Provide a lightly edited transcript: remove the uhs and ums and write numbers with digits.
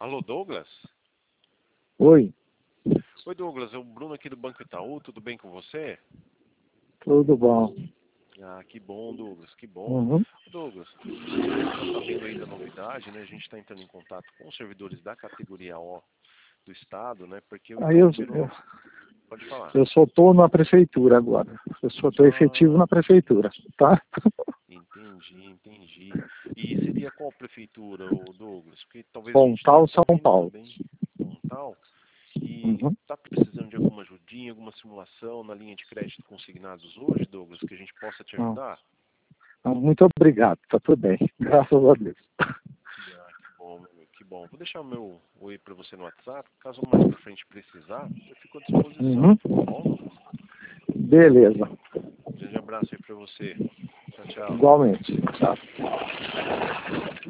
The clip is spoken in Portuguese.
Alô, Douglas? Oi, Oi, Douglas, é o Bruno aqui do Banco Itaú, tudo bem com você? tudo bom? Ah, que bom, Douglas, que bom. Uhum. Douglas, você está sabendo aí da novidade, né? A gente está entrando em contato com os servidores da categoria O do Estado, né? Porque o Aí Itaú tirou... Pode falar. eu só estou na prefeitura agora. Eu só estou efetivo Ah, na prefeitura, tá? entendi. E seria qual prefeitura, ô Douglas? Porque talvez a gente esteja Pontal, São confundindo Paulo. também com tal. E Uhum. está precisando de alguma ajudinha, alguma simulação na linha de crédito consignados hoje, Douglas, que a gente possa te Ah, ajudar? muito obrigado, tá tudo bem. Graças a Deus. Ah, que bom, meu amigo, que bom. Vou deixar o meu oi para você no WhatsApp. Caso mais para frente precisar, eu fico à disposição, Uhum. tá bom? Beleza. Um grande abraço aí para você. Tchau, tchau. Igualmente. Tchau.